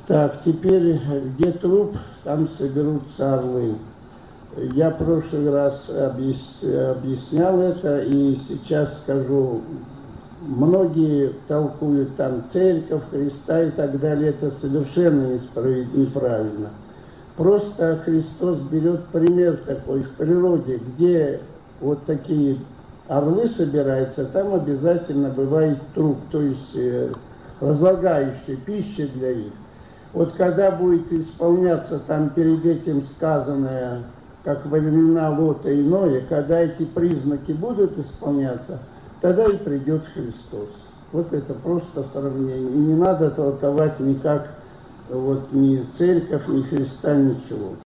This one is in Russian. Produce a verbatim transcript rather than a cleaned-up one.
Так, теперь где труп, там соберутся орлы. Я в прошлый раз объяснял это, и сейчас скажу, многие толкуют там церковь, Христа и так далее, это совершенно неправильно. Просто Христос берет пример такой в природе, где вот такие орлы собираются, там обязательно бывает труп, то есть э, разлагающая пища для них. Вот когда будет исполняться там перед этим сказанное, как во времена Лота и Ноя, когда эти признаки будут исполняться, тогда и придет Христос. Вот это просто сравнение. И не надо толковать никак вот ни церковь, ни Христа, ничего.